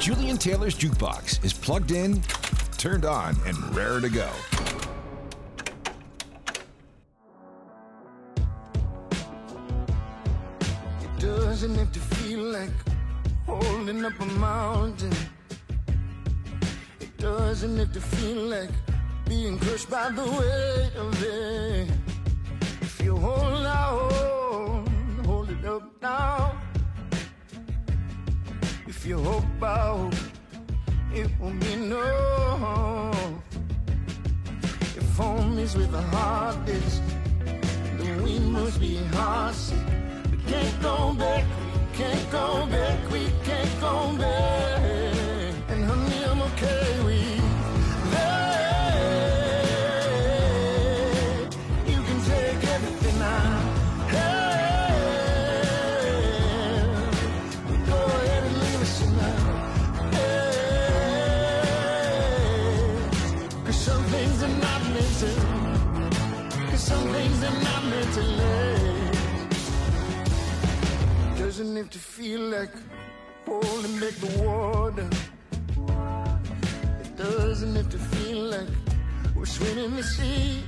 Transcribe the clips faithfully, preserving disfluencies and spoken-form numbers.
Julian Taylor's Jukebox is plugged in, turned on, and raring to go. It doesn't have to feel like holding up a mountain. It doesn't have to feel like being crushed by the weight of it. If you hold out, hold it up now. If you hope out, it won't be no. If home is with the hardest, then we must be heartsick. We can't go back, we can't go back, we can't go back. And honey, I'm okay with that. You can take everything I have. Go ahead and leave us tonight. Yeah. Cause some things are not meant to. Cause some things are not meant to last. Doesn't have to feel like holding back the water. It doesn't have to feel like we're swimming in the sea.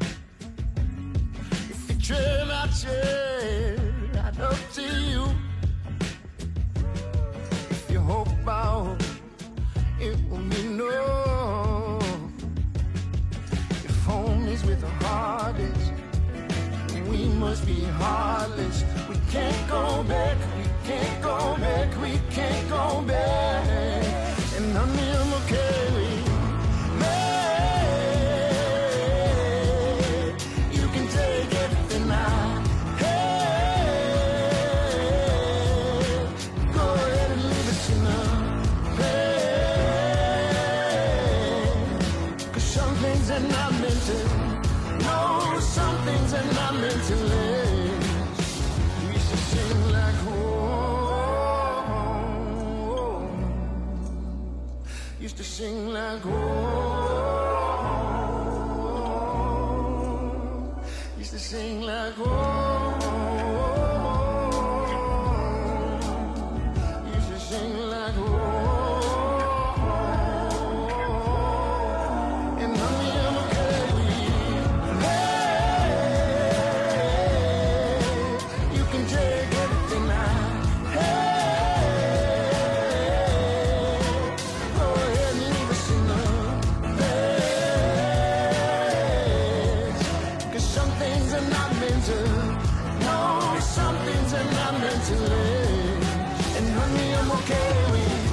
If you tread my chair, right up to you. If you hope out, it will be no. If home is with the hardest, we must be heartless. We can't go back, we can't go back, we can't go back. And honey, I'm okay with that. You can take everything I have. Go ahead and leave us in a bed. Cause some things are not meant to. No, some things are not meant to live. We used to sing like, oh, used to sing like, oh, used to sing like, oh, used to sing like, oh, and honey, I'm okay with that. You can take everything I have. Go ahead and leave us in the bed. Cause some things are not meant to. No, some things are not meant to live. And honey, I'm okay with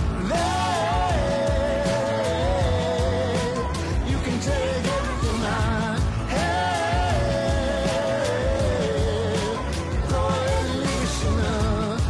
that. You can take everything I have. Go ahead and leave us in the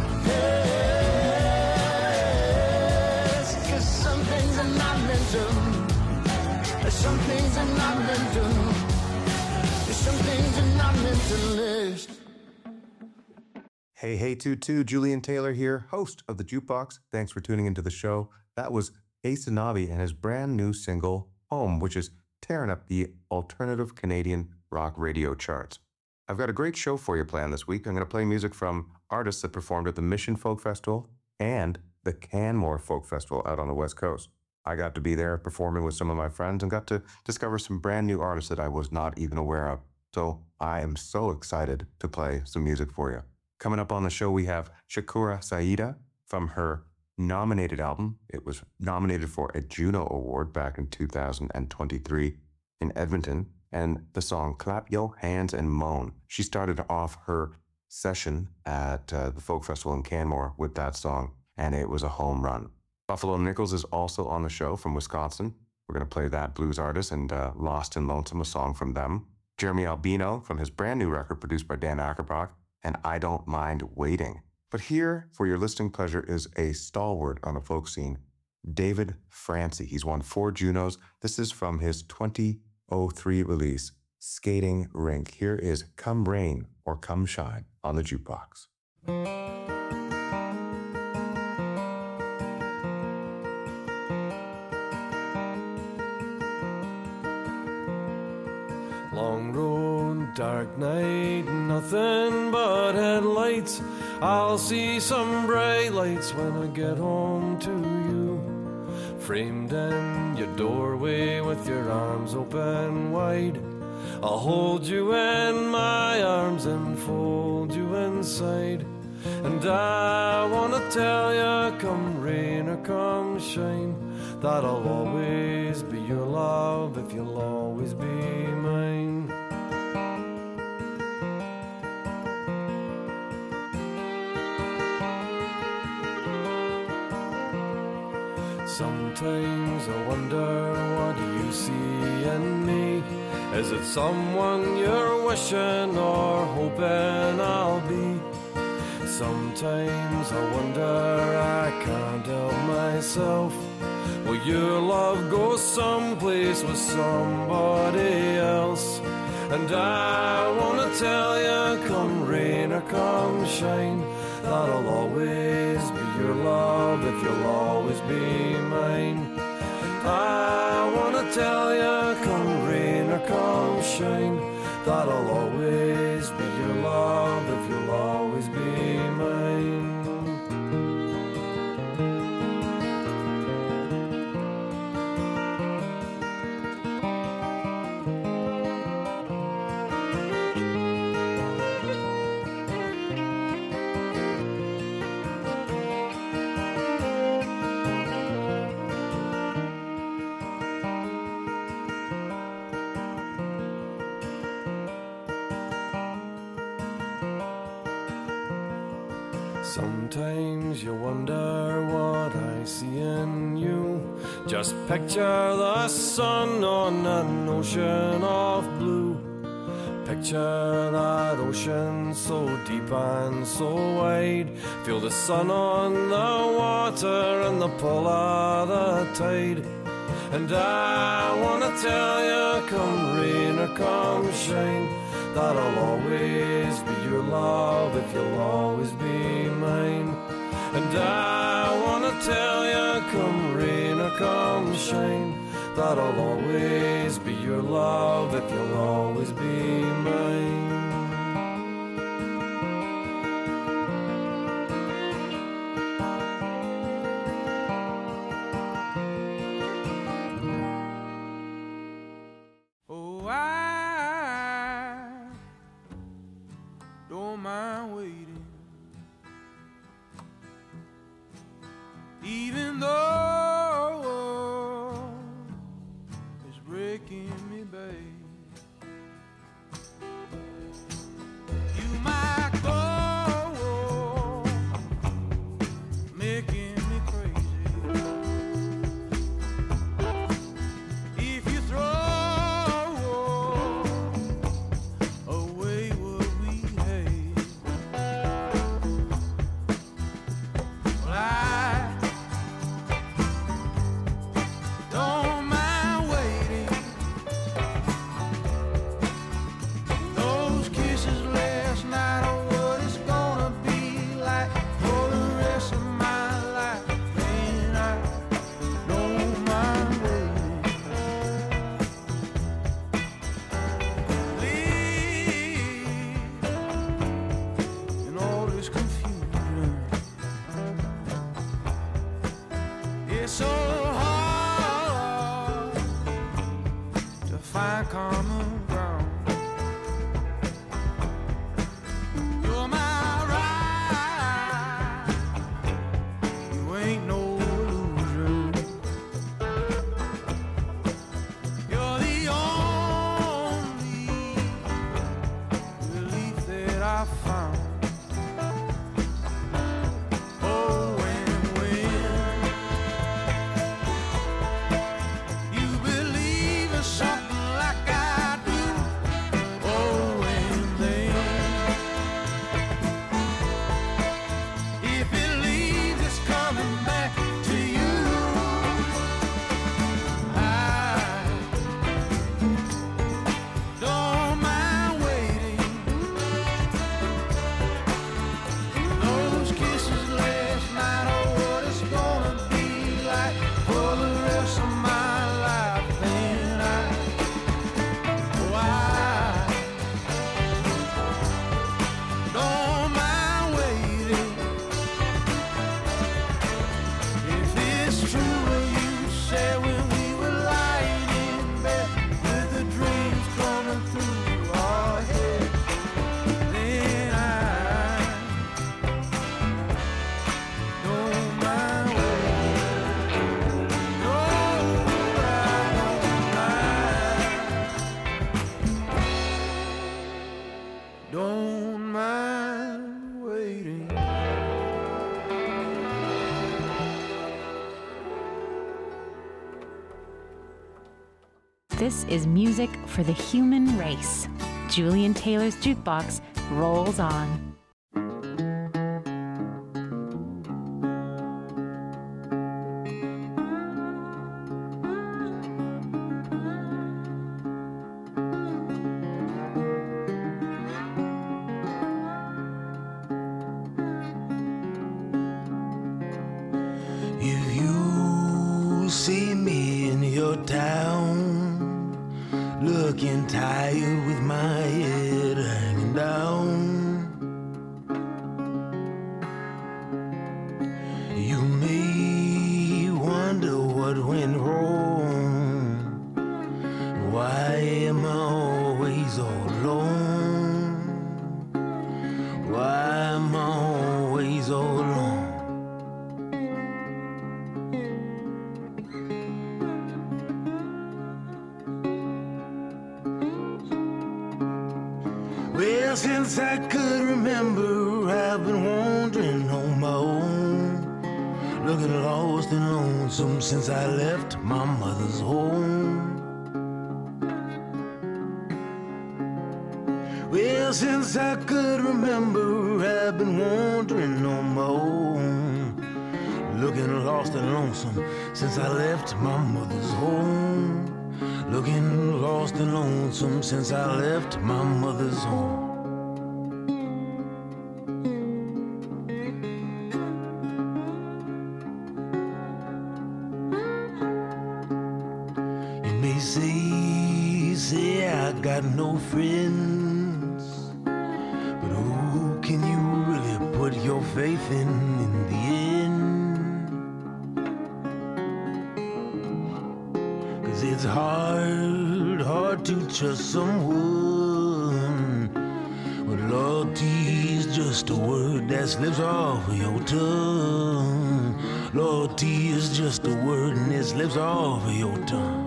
past. Cause some things are not meant to. Some things are not meant to. Some things are not meant to last. Hey, hey, Tutu, Julian Taylor here, host of the Jukebox. Thanks for tuning into the show. That was Ace Navi and his brand new single, Home, which is tearing up the alternative Canadian rock radio charts. I've got a great show for you planned this week. I'm going to play music from artists that performed at the Mission Folk Festival and the Canmore Folk Festival out on the West Coast. I got to be there performing with some of my friends and got to discover some brand new artists that I was not even aware of. So I am so excited to play some music for you. Coming up on the show, we have Shakura Saida from her nominated album. It was nominated for a Juno Award back in two thousand twenty-three in Edmonton, and the song Clap Yo Hands and Moan. She started off her session at uh, the Folk Festival in Canmore with that song, and it was a home run. Buffalo Nichols is also on the show from Wisconsin. We're going to play that blues artist and uh, Lost and Lonesome, a song from them. Jeremy Albino from his brand new record produced by Dan Ackerbach, and I Don't Mind Waiting. But here, for your listening pleasure, is a stalwart on the folk scene, David Francie. He's won four Junos. This is from his twenty oh three release, Skating Rink. Here is Come Rain or Come Shine on the Jukebox. Long road, dark night, nothing but headlights. I'll see some bright lights when I get home to you. framed in your doorway with your arms open wide. I'll hold you in my arms and fold you inside. And I wanna tell you, come rain or come shine, that I'll always be your love if you'll always be mine. Sometimes I wonder, what do you see in me? Is it someone you're wishing or hoping I'll be? Sometimes I wonder, I can't help myself. Will your love go someplace with somebody else? And I wanna tell you, come rain or come shine, that I'll always be your love if you'll always be mine. I wanna tell you, come rain or come shine, that I'll always be your love if you'll always be mine. Sometimes you wonder what I see in you. Just picture the sun on an ocean of blue. Picture that ocean so deep and so wide. Feel the sun on the water and the pull of the tide. And I wanna tell you, come rain or come shine, that I'll always be your love if you'll always be mine. And I wanna tell you, come rain or come shine, that I'll always be your love if you'll always be mine. This is music for the human race. Julian Taylor's Jukebox rolls on. If you see me in your town, looking tired with my head hanging down, you may wonder what went wrong. Why am I always all alone? Why am I always all alone? Well, since I could remember, I've been wandering on my own, looking lost and lonesome since I left my mother's home. Well, since I could remember, I've been wandering on my own, looking lost and lonesome since I left my mother's home. Looking lost and lonesome since I left my mother's home. You may say, say I got no friends, but who can you really put your faith in in the end? It's hard, hard to trust someone, but loyalty is just a word that slips off of your tongue. Loyalty is just a word and it slips off of your tongue.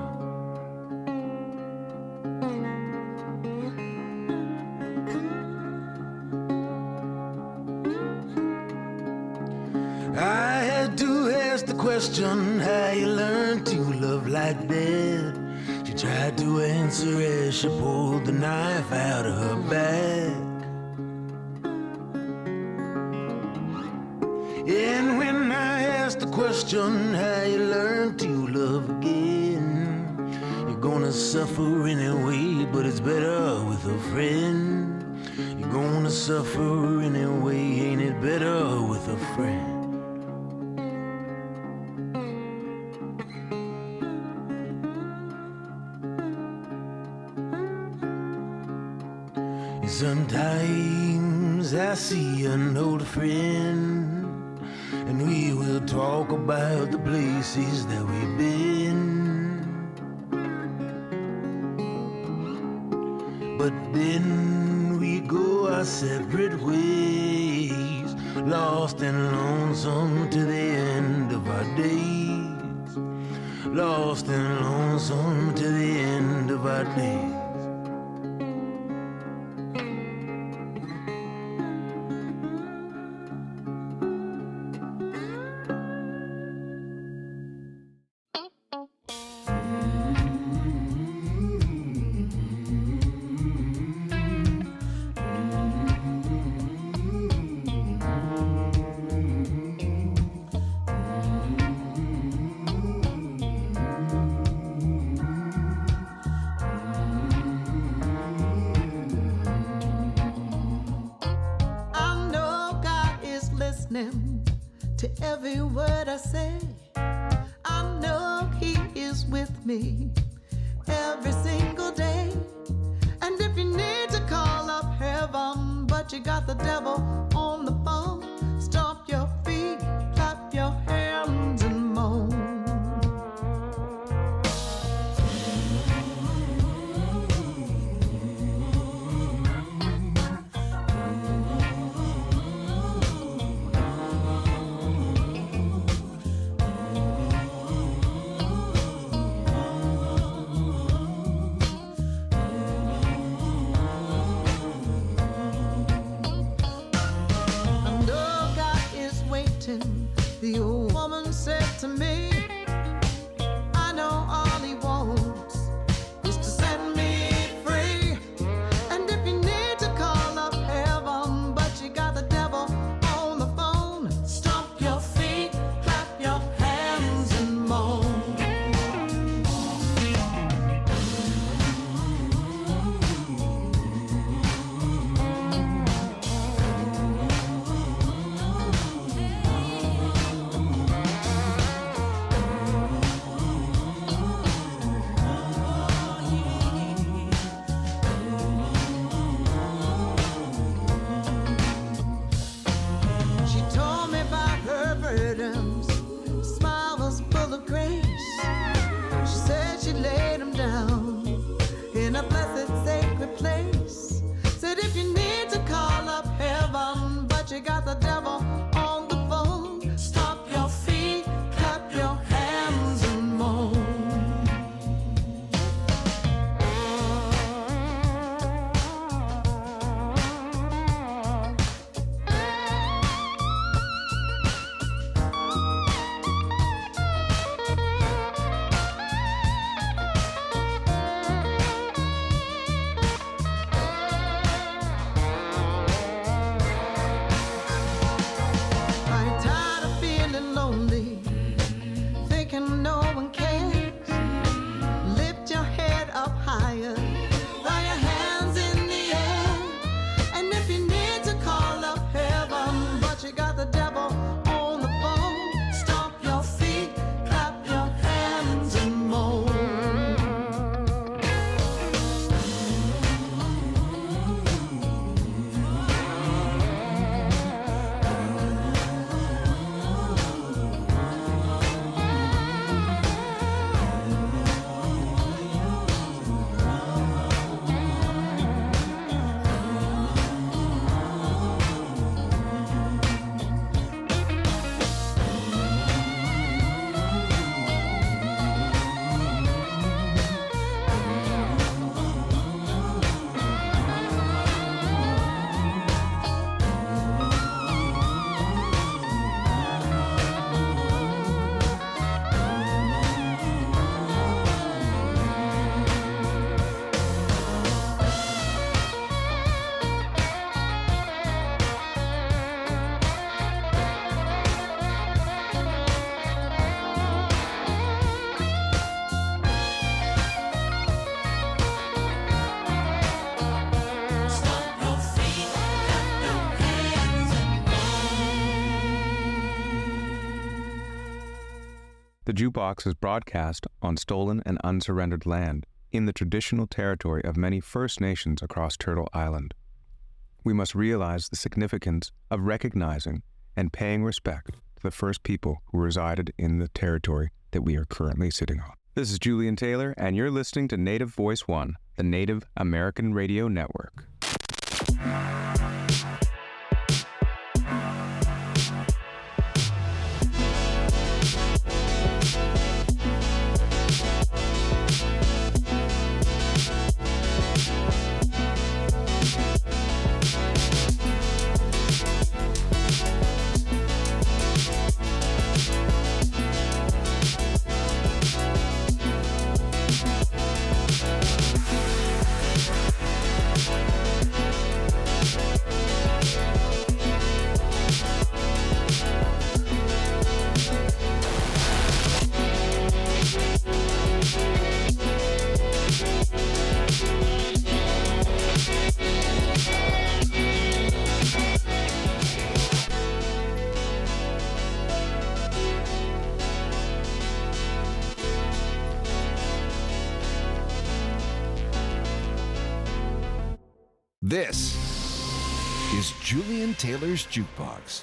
I had to ask the question, how you learned to love like that? She tried to answer as she pulled the knife out of her back. And when I asked the question, how you learned to love again, you're gonna suffer anyway, but it's better with a friend. You're gonna suffer anyway, ain't it better with a friend? Sometimes I see an old friend, and we will talk about the places that we've been. But then we go our separate ways, lost and lonesome to the end of our days. Lost and lonesome to the end of our days. To every word I say, I know he is with me every single day. And if you need to call up heaven, but you got the devil on the phone, stomp your feet, clap your hands and moan. The Jukebox is broadcast on stolen and unsurrendered land in the traditional territory of many First Nations across Turtle Island. We must realize the significance of recognizing and paying respect to the first people who resided in the territory that we are currently sitting on. This is Julian Taylor, and you're listening to Native Voice One, the Native American Radio Network. This is Julian Taylor's Jukebox.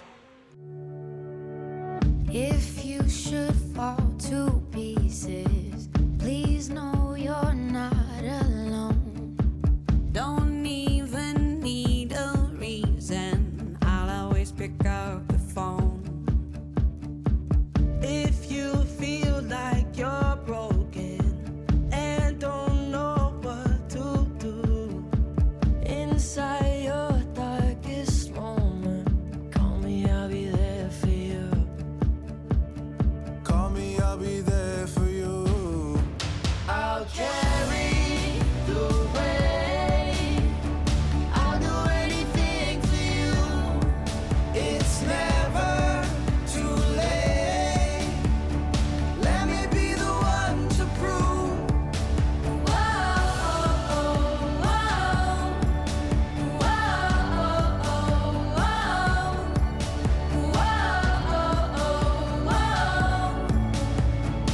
If you should fall to pieces, please know you're not alone. Don't even need a reason, I'll always pick up the phone. If you feel like you're broken and don't know what to do, inside your darkest moment, call me, I'll be there for you. Call me, I'll be there for you. I'll carry the weight. I'll do anything for you. It's never too late. Let me be the one to prove. Whoa, whoa, whoa, whoa, whoa, whoa, whoa.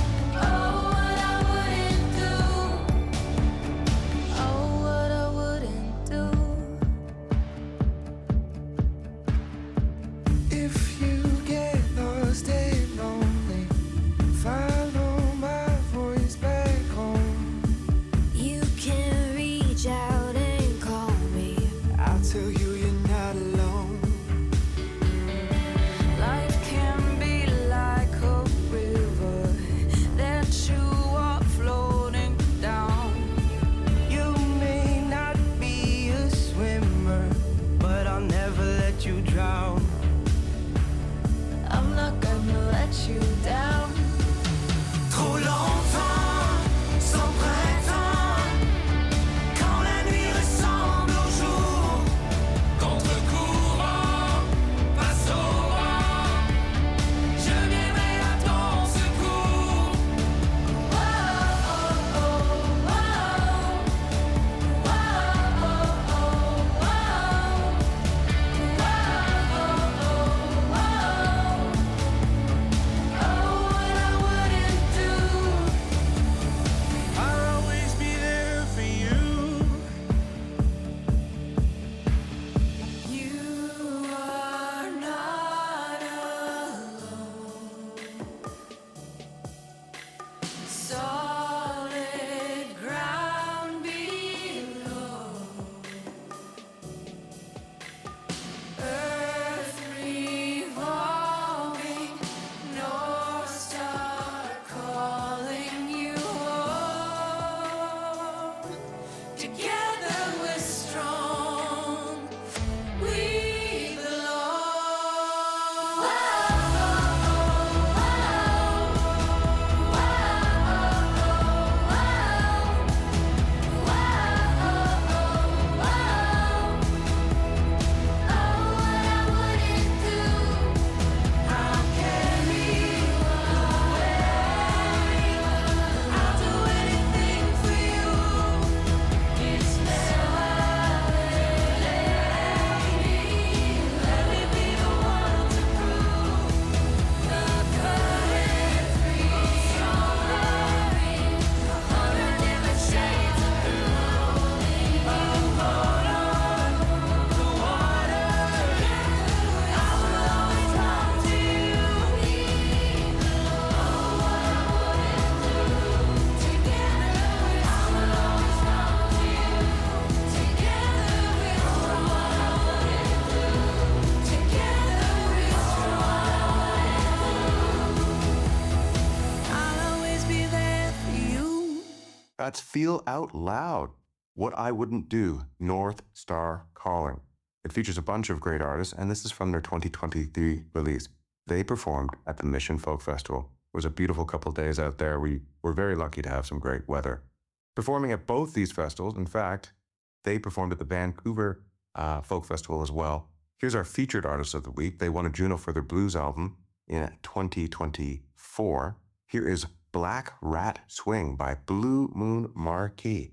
That's Feel Out Loud, What I Wouldn't Do, North Star Calling. It features a bunch of great artists, and this is from their twenty twenty-three release. They performed at the Mission Folk Festival. It was a beautiful couple of days out there. We were very lucky to have some great weather. Performing at both these festivals, in fact, they performed at the Vancouver uh, Folk Festival as well. Here's our featured artist of the week. They won a Juno for their blues album in twenty twenty-four. Here is Black Rat Swing by Blue Moon Marquee.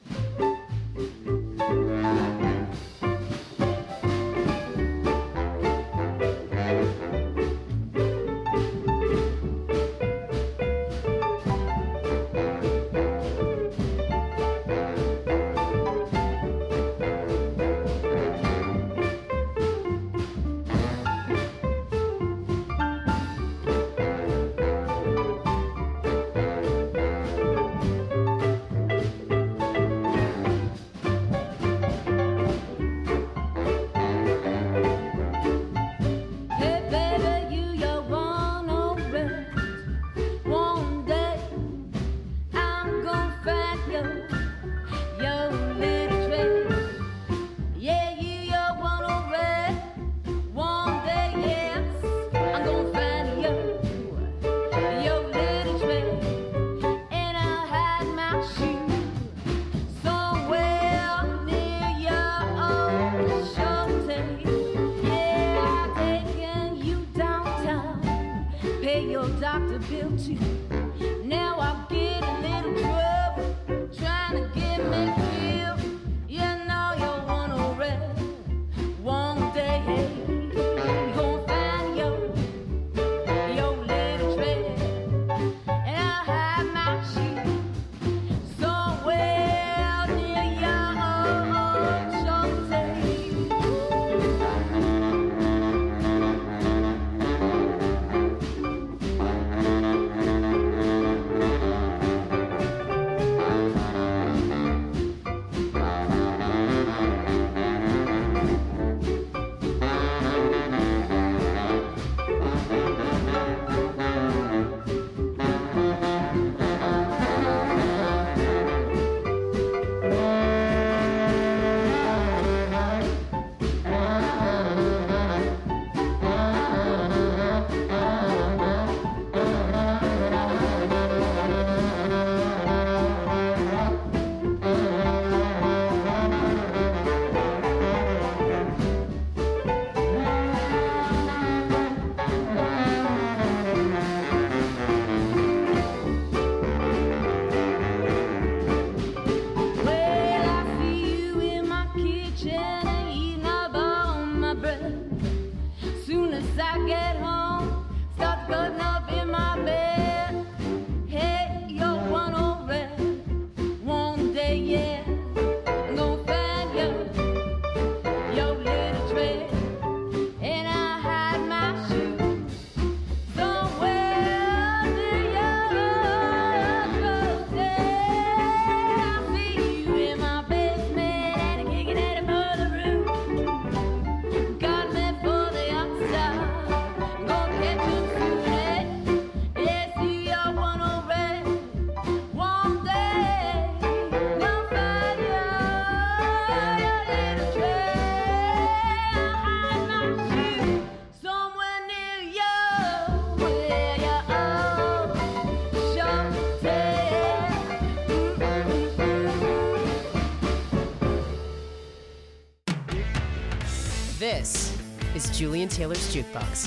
This is Julian Taylor's Jukebox.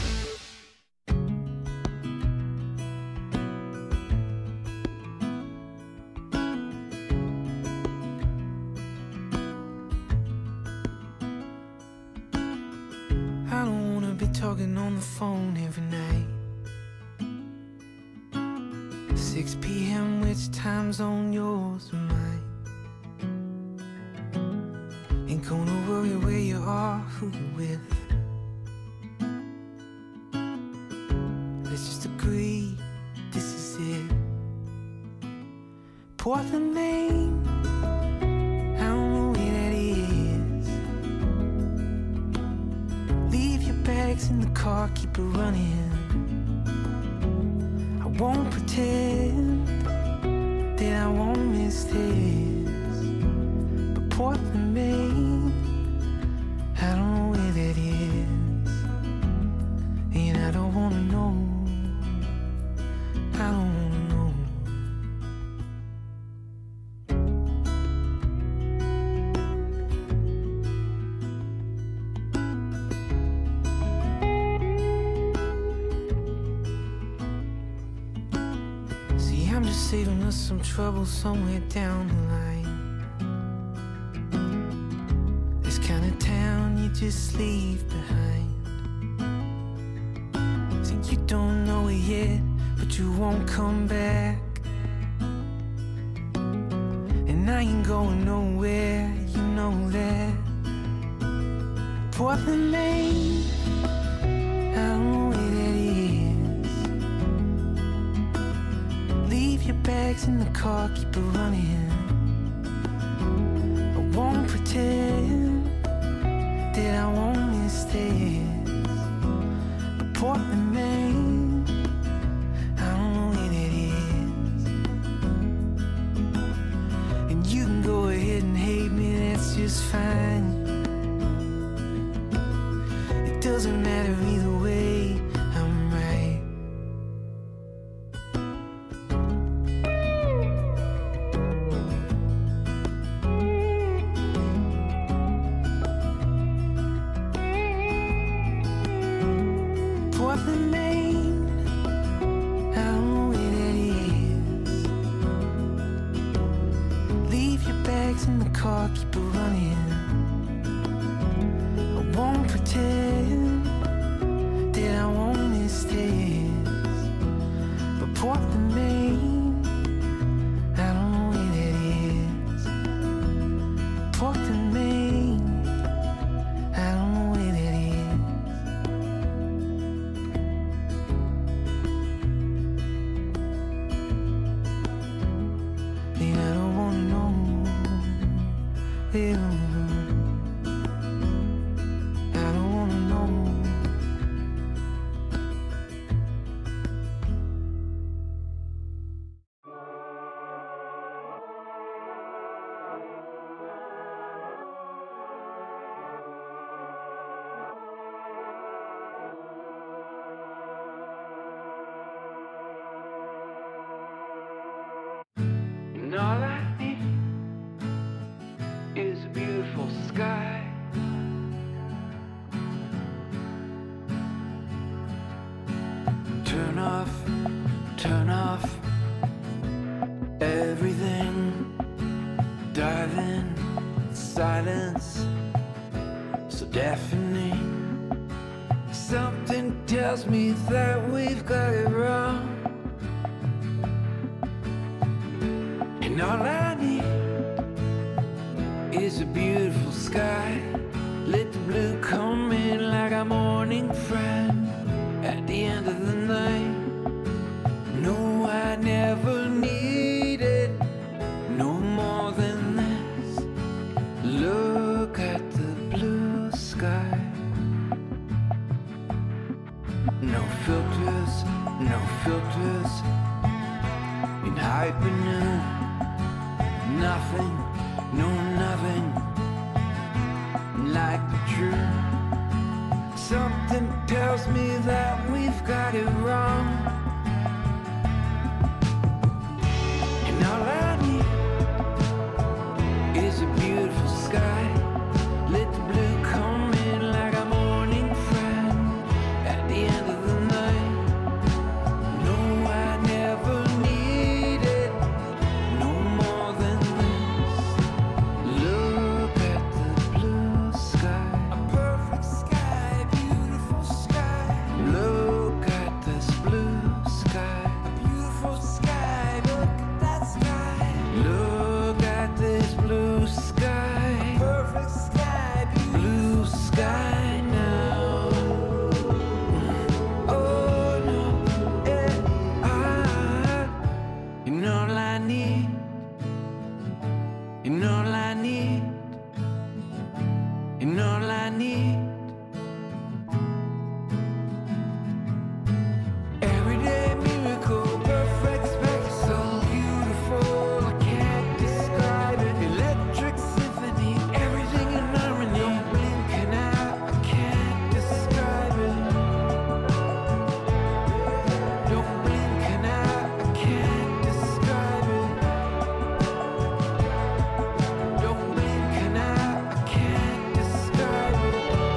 I don't wanna be talking on the phone every night. six p.m. which time zone yours or mine? Ain't gonna worry where you are, who you with. Let's just agree, this is it. Portland, Maine, I don't know where that is. Leave your bags in the car, keep it running. I won't pretend that I won't miss this. I'm just saving us some trouble somewhere down the line. This kind of town you just leave behind. Think you don't know it yet, but you won't come back. And I ain't going nowhere, you know that. Portland, Maine, I don't know where that is. Leave your bags in the car, keep it running. I won't pretend that I won't miss this. But Portland, Maine, I don't know where that is. And you can go ahead and hate me, that's just fine. It doesn't matter either way, I'm right. Portland, Maine, I don't know where that is. Leave your bags in the car, keep it running. I won't pretend that I won't miss this. But Portland, Maine, I don't know where that is. Portland, Maine, I don't know where that is. And I don't wanna know where I don't wanna know. And all I need is a beautiful sky. Turn off, turn off everything. Dive in, silence so deafening. Something tells me that we've got it wrong. And all I need is a beautiful sky. Let the blue come in like a morning friend at the end of the night. No, I never needed no more than this. Look at the blue sky. No filters, no filters. In hypernoon, nothing, no nothing like the truth. Something tells me that we've got it wrong. And all I need is a beautiful sky. Let the blue come in like a morning friend at the end of the night. No, I never needed no more than this. Look at the blue sky. A perfect sky, beautiful sky. Look at this blue sky. A beautiful sky, look at that sky. Look at this blue sky. Perfect sky, blue sky now. Oh no, eh, ah. And all I need, and all I need, and all I need. Everyday miracle, perfect spectacle, so beautiful, I can't describe it. Electric symphony, everything in harmony. Don't blink an eye, I can't describe it. Don't blink an eye, I can't describe it. Don't blink an eye, I can't describe it.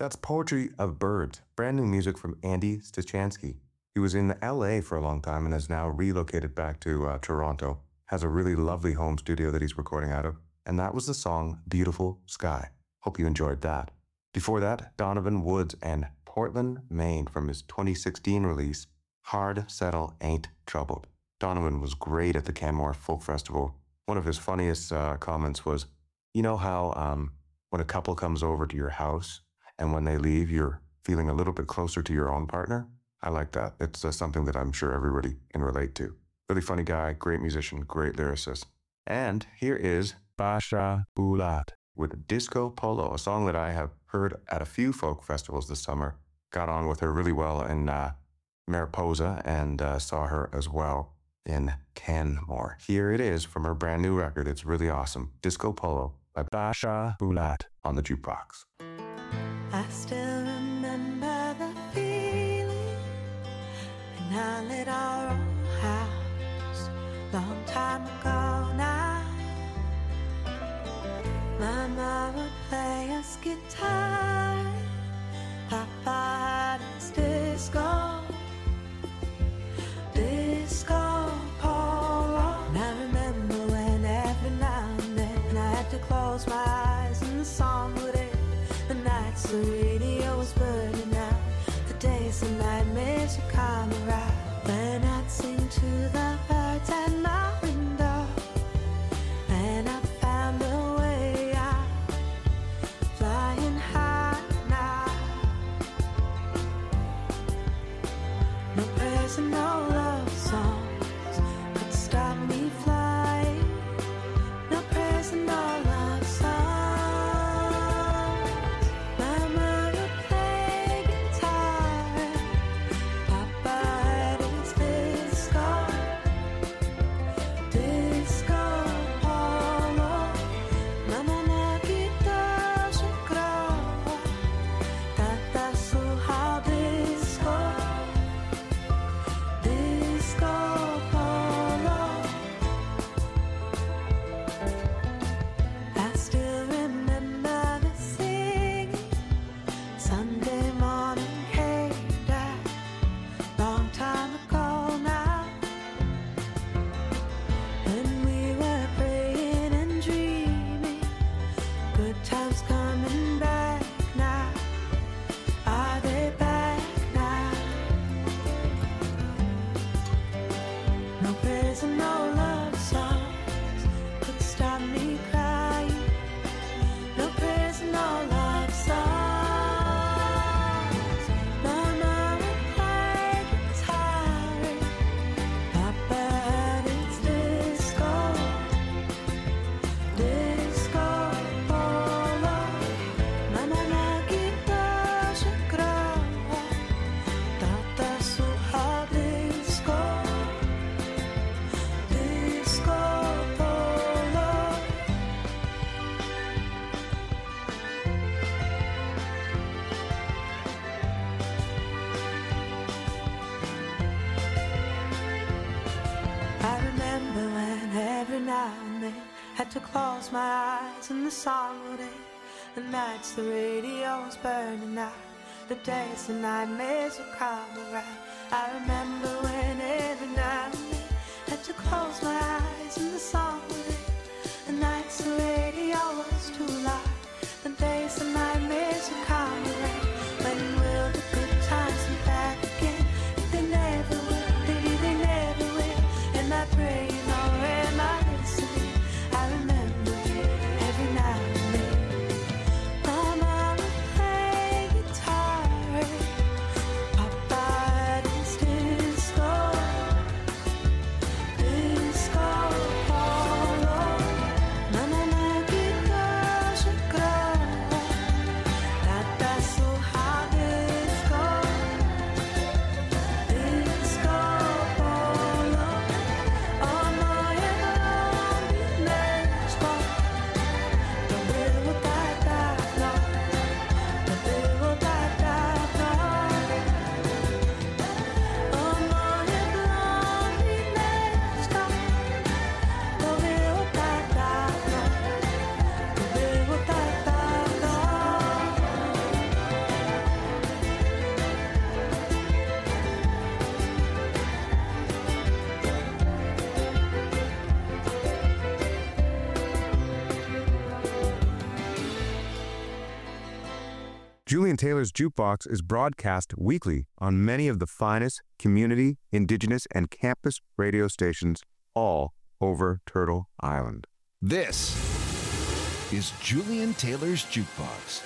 That's Poetry of Birds, brand new music from Andy Stachansky. He was in L A for a long time and has now relocated back to uh, Toronto. Has a really lovely home studio that he's recording out of. And that was the song Beautiful Sky. Hope you enjoyed that. Before that, Donovan Woods and Portland, Maine from his twenty sixteen release, Hard Settle Ain't Troubled. Donovan was great at the Canmore Folk Festival. One of his funniest uh, comments was, you know how um, when a couple comes over to your house and when they leave, you're feeling a little bit closer to your own partner? I like that. It's uh, something that I'm sure everybody can relate to. Really funny guy, great musician, great lyricist. And here is Basha Bulat with Disco Polo, a song that I have heard at a few folk festivals this summer. Got on with her really well in uh, Mariposa and uh, saw her as well in Canmore. Here it is from her brand new record. It's really awesome. Disco Polo by Basha Bulat on the Jukebox. I still remember the feeling in our little old house, long time ago now. Mama would play us guitar, Papa had his disco, disco polo. And I remember when every now and then I had to close my eyes and the song would end. The nights the radio was burning out, the days and nightmares would come around. Then I'd sing to the birds at my window, and I found a way out, flying high now. No prayers and no love songs could stop me flying. No prayers and no love songs. Mama would play guitar, Papa had his disco, disco polo. Mama na kita się grała, tata słuchał disco, disco polo. I still remember the singing Sunday morning hey dad, long time ago now, when we were praying and dreaming, good times coming back now. Are they back now? No prayers and no love songs could stop me crying. No prayers and no love songs. Mama would play guitar, Papa had his disco, disco polo. Mama na kita się grała, tata słuchał disco, disco polo. I remember when every now and then had to close my eyes and the song would end. The nights the radio was burning out, the days the nightmares would come around. I remember when every now and then had to close my eyes and the song would end. The nights the radio was too loud, the days the nightmares would come around. When will the good times be back again? If they never will, maybe they never will. And I pray you know am I listening? I remember every now and then Mama would play guitar, Papa had his disco, disco polo. Julian Taylor's Jukebox is broadcast weekly on many of the finest community, indigenous, and campus radio stations all over Turtle Island. This is Julian Taylor's Jukebox.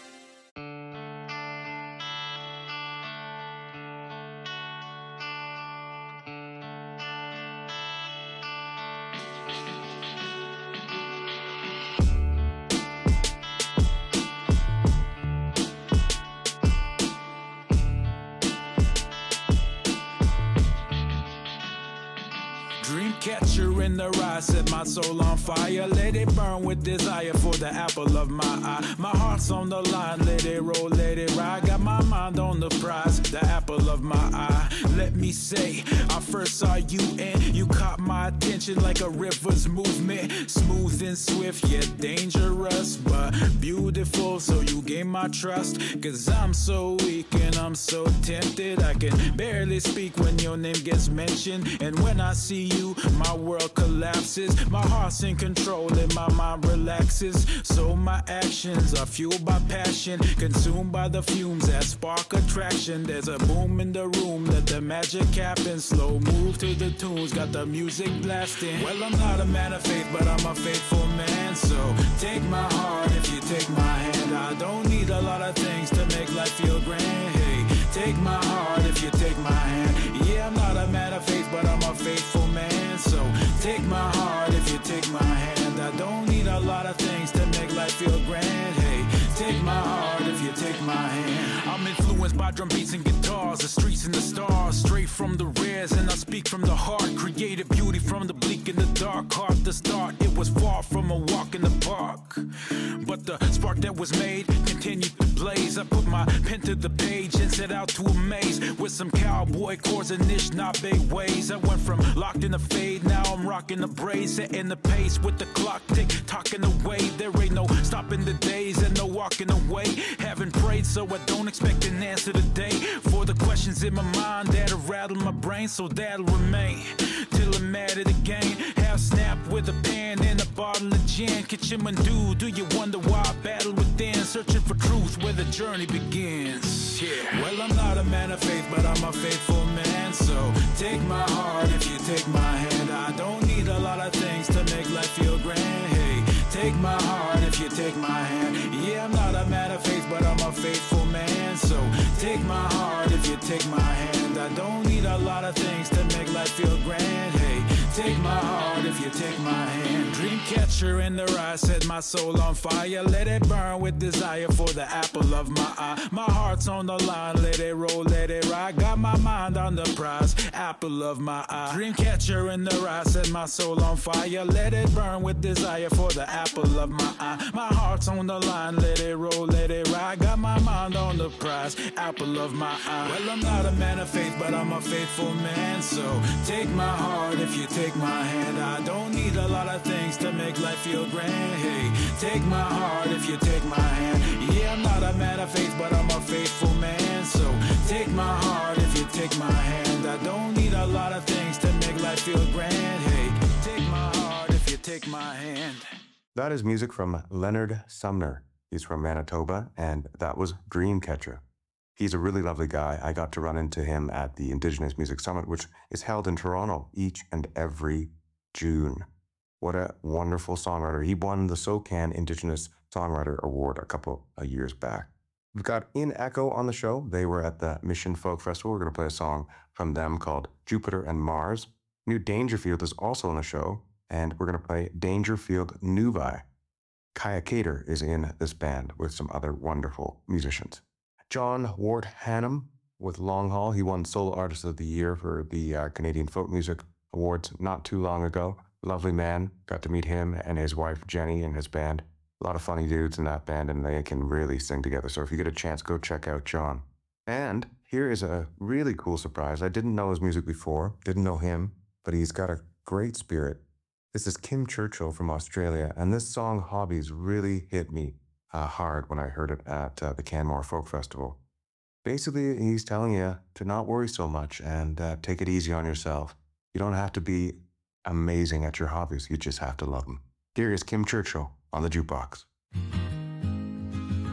Catcher in the rye, set my soul on fire. Let it burn with desire for the apple of my eye. My heart's on the line, let it roll, let it ride. Got my mind on the prize, the apple of my eye. Let me say, I first saw you and you caught my attention like a river's movement. Smooth and swift, yet dangerous, but beautiful, so you gain my trust. Cause I'm so weak and I'm so tempted. I can barely speak when your name gets mentioned. And when I see you, my world collapses. My heart's in control and my mind relaxes. So my actions are fueled by passion, consumed by the fumes that spark attraction. There's a boom in the room, let the magic happen. Slow move to the tunes, got the music blasting. Well, I'm not a man of faith, but I'm a faithful man. So take my heart if you take my hand. I don't need a lot of things to make life feel grand. Hey, take my heart if you take my hand. Yeah, I'm not a man of faith, but I'm a faithful man. So take my heart if you take my hand. I don't need a lot of things to make life feel grand. Hey, take my heart if you take my hand. I'm influenced by drum beats and guitars, the streets and the stars, straight from the rares, and I speak from the heart. Creative beauty from the bleak and the dark. Hard to start, it was far from a walk in the park, but the spark that was made continued to blaze. I put my pen to the page and set out to amaze with some cowboy chords and Anishinaabe ways. I went from locked in the fade, now I'm rocking the braids, setting the pace with the clock tick tocking away. There ain't no stopping the days and no walking away. Haven't prayed, so I don't expect an answer today for the questions in my mind that'll rattle my brain. So that'll remain till I'm at it again. Half snap with a pen and a bottle of gin. Kitchen Mandu, do you wonder why I battle within? Searching for truth where the journey begins. Yeah. Well, I'm not a man of faith, but I'm a faithful man. So take my heart if you take my hand. I don't need a lot of things to make life feel grand. Hey, take my heart if you take my hand. Yeah, I'm not a man of faith, but I'm a faithful man. So take my heart if you take my hand. I don't need a lot of things to make life feel grand. Hey, take my heart if you take my hand. Dream catcher in the rye, set my soul on fire. Let it burn with desire for the apple of my eye. My heart's on the line, let it roll, let it ride. Got my mind on the prize, apple of my eye. Dream catcher in the rye, set my soul on fire. Let it burn with desire for the apple of my eye. My heart's on the line, let it roll, let it ride. Got my mind on the prize, apple of my eye. Well, I'm not a man of faith, but I'm a faithful man. So take my heart if you take my hand. I don't need a lot of things to make life feel grand. Hey, take my heart if you take my hand. Yeah, I'm not a man of faith, but I'm a faithful man. So take my heart if you take my hand. I don't need a lot of things to make life feel grand. Hey, take my heart if you take my hand. That is music from Leonard Sumner. He's from Manitoba, and that was Dreamcatcher. He's a really lovely guy. I got to run into him at the Indigenous Music Summit, which is held in Toronto each and every June. What a wonderful songwriter. He won the SOCAN Indigenous Songwriter Award a couple of years back. We've got In Echo on the show. They were at the Mission Folk Festival. We're going to play a song from them called Jupiter and Mars. New Dangerfield is also on the show, and we're going to play Dangerfield Nuvi. Kaya Cater is in this band with some other wonderful musicians. John Wart Hannum with Long Haul. He won Solo Artist of the Year for the uh, Canadian Folk Music Awards not too long ago. Lovely man. Got to meet him and his wife Jenny and his band. A lot of funny dudes in that band, and they can really sing together. So if you get a chance, go check out John. And here is a really cool surprise. I didn't know his music before, didn't know him, but he's got a great spirit. This is Kim Churchill from Australia, and this song Hobbies really hit me uh, hard when I heard it at uh, the Canmore Folk Festival. Basically, he's telling you to not worry so much and uh, take it easy on yourself. You don't have to be amazing at your hobbies, you just have to love them. Here is Kim Churchill on the Jukebox.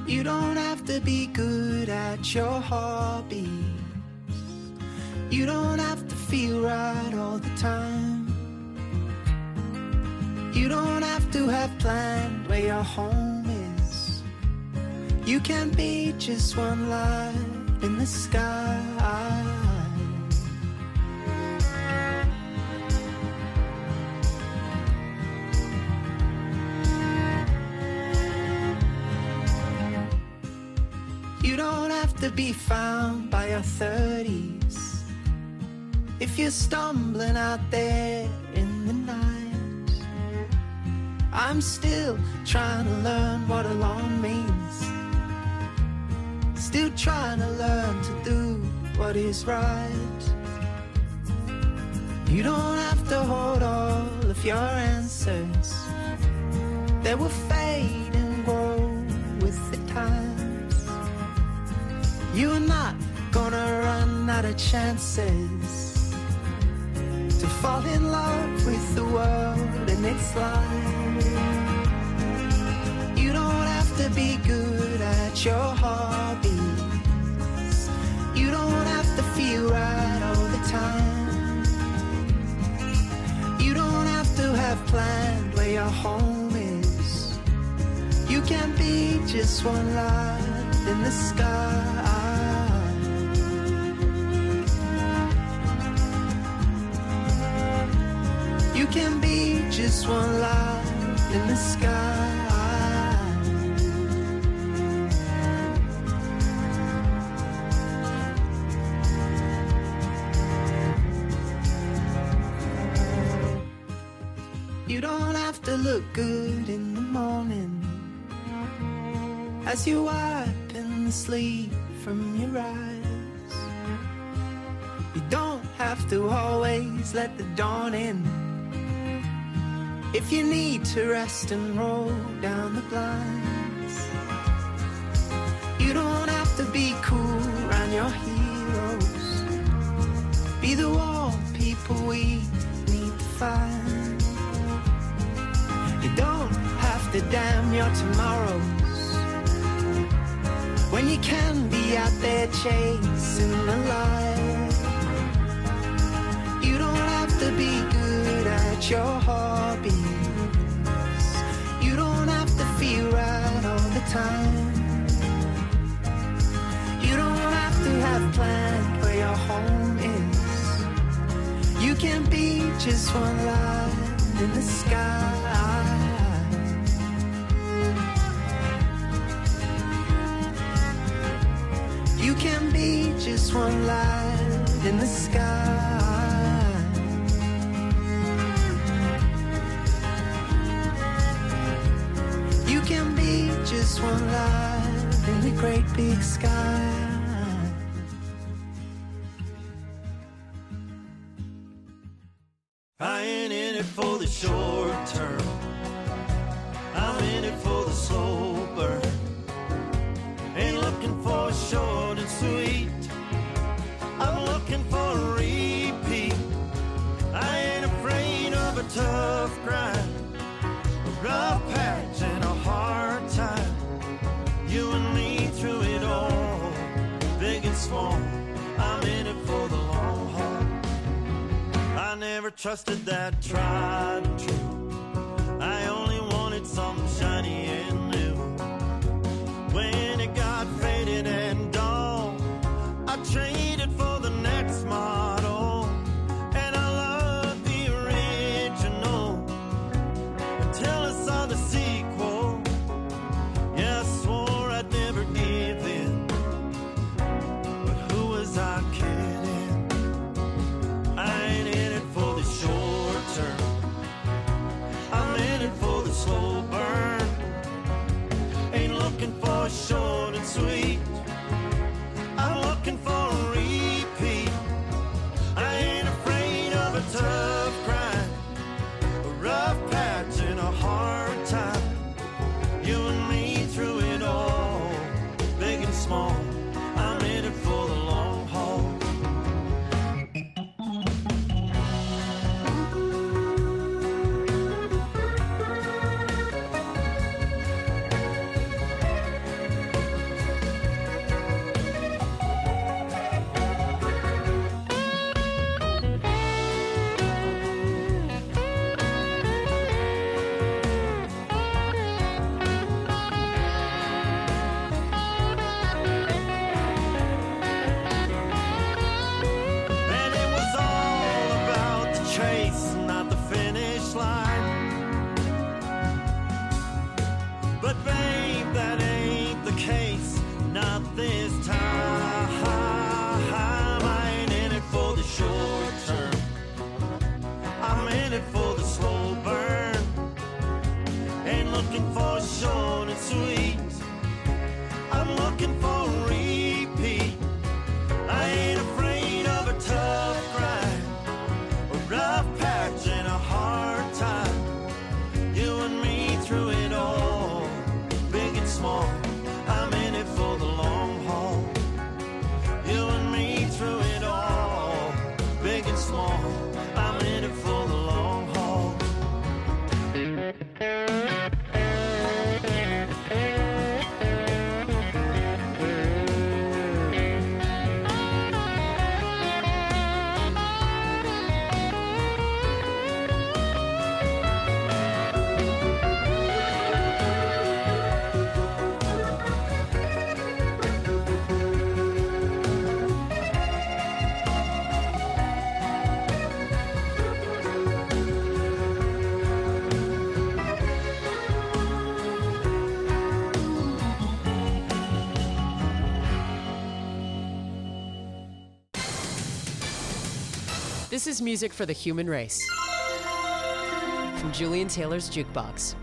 You don't have to be good at your hobbies. You don't have to feel right all the time. You don't have to have planned where your home is. You can be just one light in the sky. You don't have to be found by your thirties. If you're stumbling out there in the night, I'm still trying to learn what alone means. Still trying to learn to do what is right. You don't have to hold all of your answers. They will fade and grow with the times. You're not gonna run out of chances to fall in love with the world and its life. You don't have to be good at your hobbies. You don't have to feel right all the time. You don't have to have planned where your home is. You can be just one light in the sky. You can be just one light in the sky. You don't have to look good in the morning as you're wiping the sleep from your eyes. You don't have to always let the dawn in. If you need to rest and roll down the blinds, you don't have to be cool around your heroes. Be the warm people we need to find. You don't have to damn your tomorrows when you can be out there chasing the light. You don't have to be good at your hobbies. You don't have to feel right all the time. You don't have to have planned where your home is. You can be just one light in the sky. You can be just one light in the sky. You can be just one light in the great big sky. I ain't in it for the short term. I'm in it for the slow burn. Ain't looking for short and sweet. I'm looking for a repeat. I ain't afraid of a tough grind, a rough patch and a hard time. You and me through it all, big and small. I'm in it for the long haul. I never trusted that tried and true. I only wanted something shiny and new. When it got faded and dull, I traded for the next model. And I loved the original until I saw the sequel. Yeah, I swore I'd never give in, but who was I kidding? I ain't in it for the short term. I'm in it for the slow burn. Ain't looking for short and sweet. I'm looking for a repeat. I ain't afraid of a tough grind, a rough patch and a hard time. You and me through it all, big and small. I'm in it for the long haul. looking for short and sweet. I'm looking for a repeat. I ain't afraid of a tough grind, a rough patch and a hard time. You and me through it all, big and small. I'm in it for the long haul. You and me through it all, big and small. I'm in it for the long haul. This is music for the human race. From Julian Taylor's Jukebox.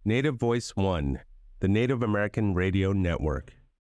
Native Voice One, the Native American Radio Network.